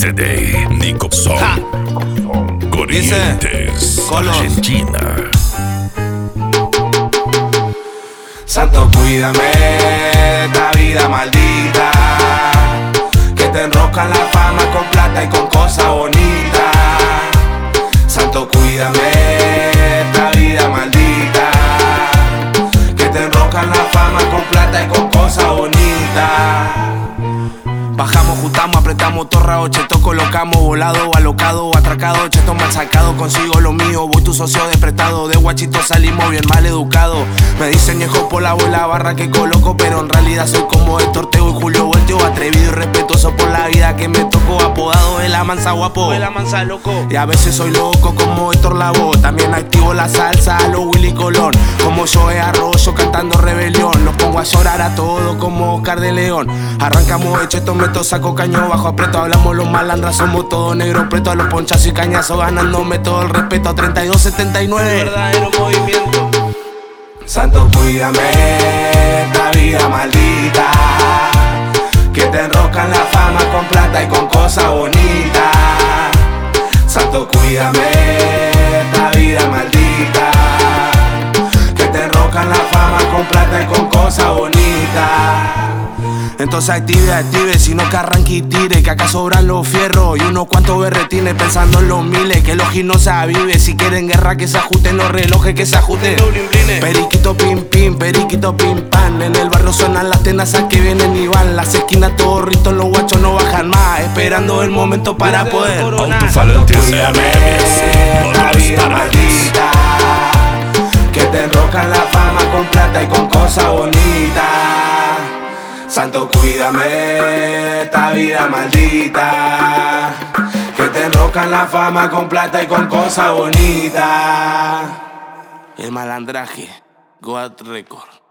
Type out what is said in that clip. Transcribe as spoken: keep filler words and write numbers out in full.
Yesterday, Nico Son, Corrientes, Argentina. Santo, cuídame de esta vida maldita, que te enroscan la fama con plata y con cosas bonitas. Santo, cuídame de esta vida maldita, que te enroscan la fama con plata y con cosas bonitas. Bajamos, juntamos, apretamos, torra, cheto, colocamos, volado, alocado, atracado, cheto mal sacado, consigo lo mío, voy tu socio de prestado, de guachito salimos bien mal educado. Me dicen viejo por la bola barra que coloco, pero en realidad soy como Héctor Teo y Julio Volteo, atrevido y respetuoso por la vida que me tocó, apodado de la mansa guapo, de la mansa loco. Y a veces soy loco como Héctor Lavoe, también activo la salsa a lo Willy Colón, como Joe Arroyo cantando rebelión, los pongo a llorar a todos como Oscar de León. Arrancamos de cheto, meto, saco caño, bajo apreto, hablamos los malandras, somos todos negros pretos, a los ponchazos y cañazos ganándome todo el respeto. Treinta y dos setenta y nueve, verdadero movimiento. Santo, cuídame de esta vida maldita, que te enroscan la fama con plata y con cosas bonitas. Santo, cuídame de esta vida maldita, que te enroscan la fama con plata y con cosas bonitas. Entonces active, active, si no que arranque y tire, que acá sobran los fierros y unos cuantos berretines pensando en los miles, que los ginos no se avive, si quieren guerra que se ajusten los relojes, que se ajusten. Periquito pim pim, periquito pim pam, en el barrio suenan las tenazas que vienen y van, las esquinas todos ritos, los guachos no bajan más, esperando el momento para poder coronar. Cuídame esta vida maldita, que te enroscan la fama con plata y con cosas bonitas. Santo, cuídame esta vida maldita, que te enroscan la fama con plata y con cosas bonitas. El malandraje, God Record.